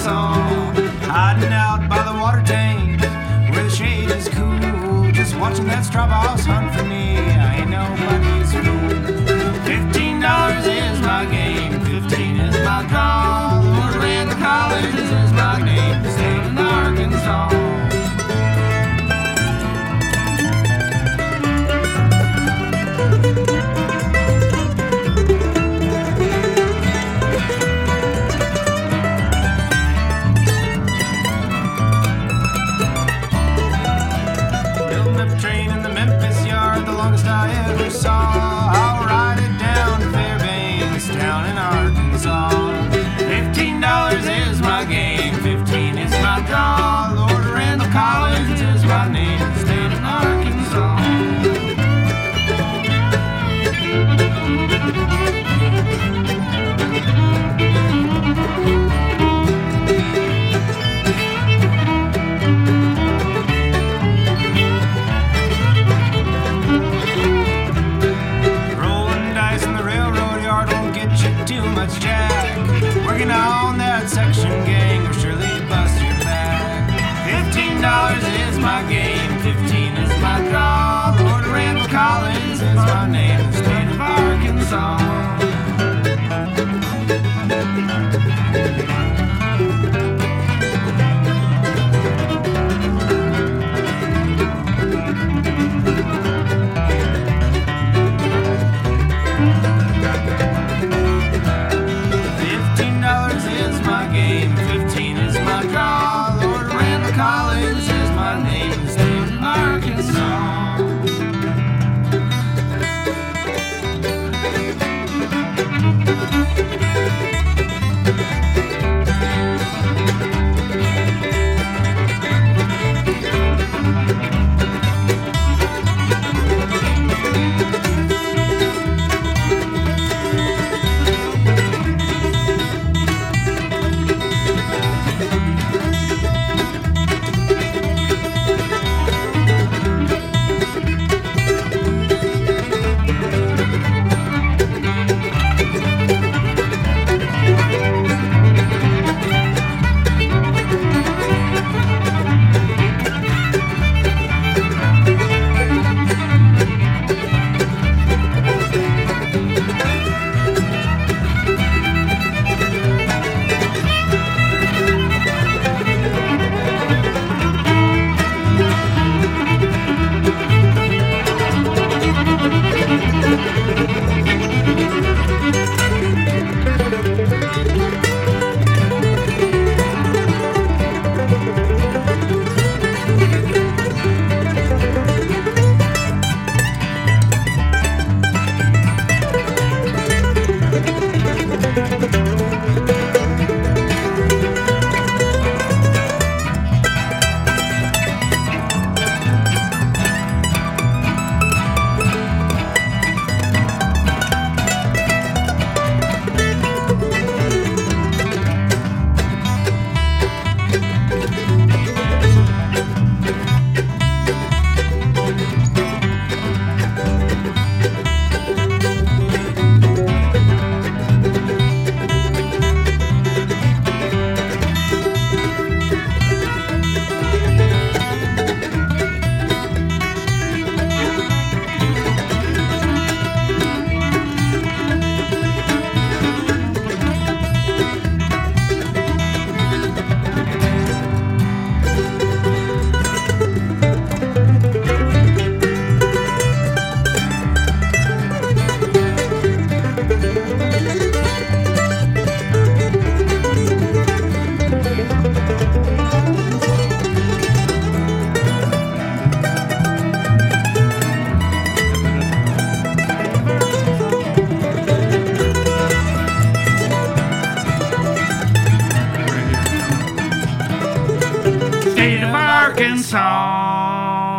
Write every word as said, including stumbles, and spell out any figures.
Arkansas. Hiding out by the water tank where the shade is cool, just watching that straw boss hunt for me. I ain't nobody's fool. Fifteen dollars is my game, fifteen is my draw. Lord Randall Collins is my name, staying in Arkansas. I ever saw. I'll ride it down to Fairbanks, down in Arkansas. Fifteen dollars is my game, fifteen is my draw. Lord Randall Collins is my name, staying in Arkansas. Too much jack, working on that section gang will surely bust your back. Fifteen dollars is my game, fifteen is my draw. Lord Randall Collins is my name, the state of Arkansas. Collins is my name, staying in Arkansas. Arkansas.